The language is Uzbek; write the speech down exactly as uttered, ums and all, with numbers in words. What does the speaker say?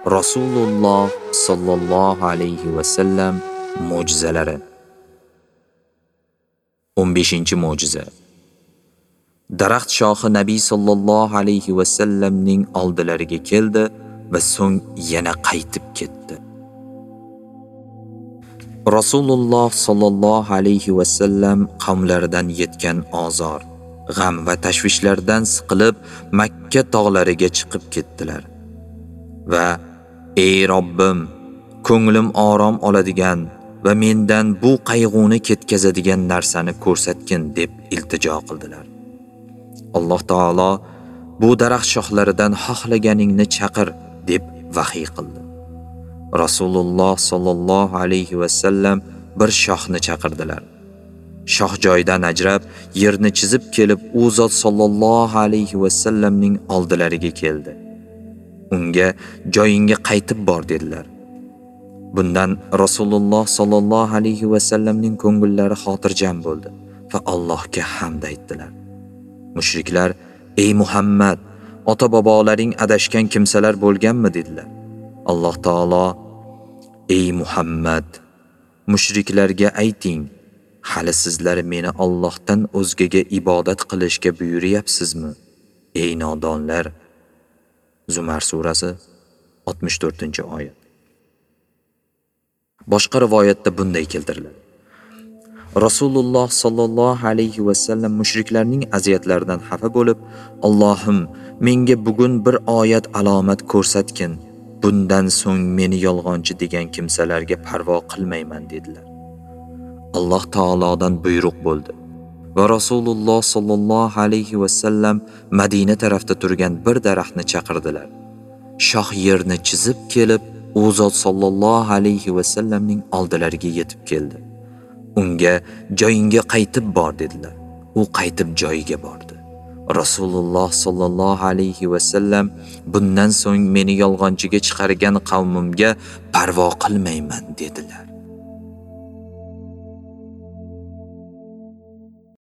Rasululloh sallallohu alayhi va sallam mo'jizalari. o'n beshinchi mo'jiza. Daraxt shoxi Nabiy sallallohu alayhi va sallamning oldilariga keldi va so'ng yana qaytib ketdi. Rasululloh sallallohu alayhi va sallam qavmlaridan yetgan azor, g'am va tashvishlardan siqilib Makka tog'lariga chiqib ketdilar va ey Robbim, ko'nglim orom oladigan va mendan bu qayg'uni ketkazadigan narsani ko'rsatgin deb iltijo qildilar. Alloh taolo bu daraxt shoxlaridan xohlaganingni chaqir deb vahiy qildi. Rasululloh sallallohu alayhi va sallam bir shoxni chaqirdilar. Shox joydan ajrab, yerni chizib kelib, u zot sallallohu alayhi va sallamning oldilariga keldi. Unga joyingga qaytib bor dedilar. Bundan Rasululloh sallallohu alayhi va sallamning ko'ngillari xotirjam bo'ldi va Allohga hamd aytdilar. Mushriklar, ey Muhammad, ota-bobolaring adashgan kimsalar bo'lganmi dedilar. Alloh taolo, ey Muhammad, mushriklarga ayting, hali sizlar meni Allohdan o'zgaga ibodat qilishga buyuryapsizmi? Ey nodonlar. Zumar surasi oltmish to'rtinchi oyat. Boshqa rivoyatda bunday keltiriladi. Rasululloh sallallohu alayhi va sallam mushriklarning aziyatlaridan xafa bo'lib, Allohim, menga bugun bir oyat alomat ko'rsatgin. Bundan so'ng meni yolg'onchi degan kimsalarga parvo qilmayman dedilar. Alloh taolodan buyruq bo'ldi va Rasululloh sallallohu alayhi va sallam Madina tarafda turgan bir daraxtni chaqirdilar. Shox yerni chizib kelib, u zot sallallohu alayhi va sallamning oldilariga yetib keldi. Unga joyingga qaytib bor dedilar. U qaytib joyiga bordi. Rasululloh sallallohu alayhi va sallam bundan so'ng meni yolg'onchiga chiqargan qavmimga parvo qilmayman dedilar.